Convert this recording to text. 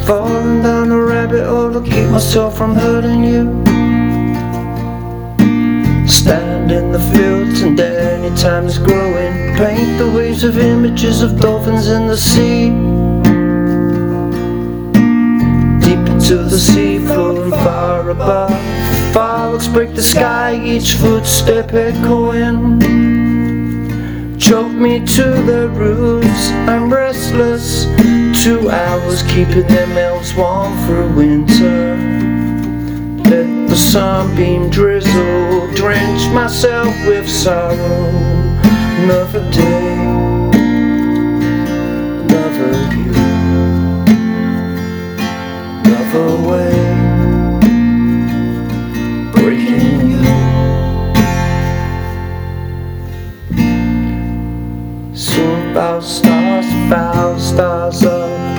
falling down a rabbit hole to keep myself from hurting you. Stand in the fields and anytime is growing, paint the waves of images of dolphins in the sea. Deep into the sea, floating far above, fireworks break the sky, each footstep echoing. Choke me to the roots, I'm restless. 2 hours keeping them elves warm for winter. Let the sunbeam drizzle, drench myself with sorrow. Another day, another you, another way, breaking you. Soon about stars, foul stars up.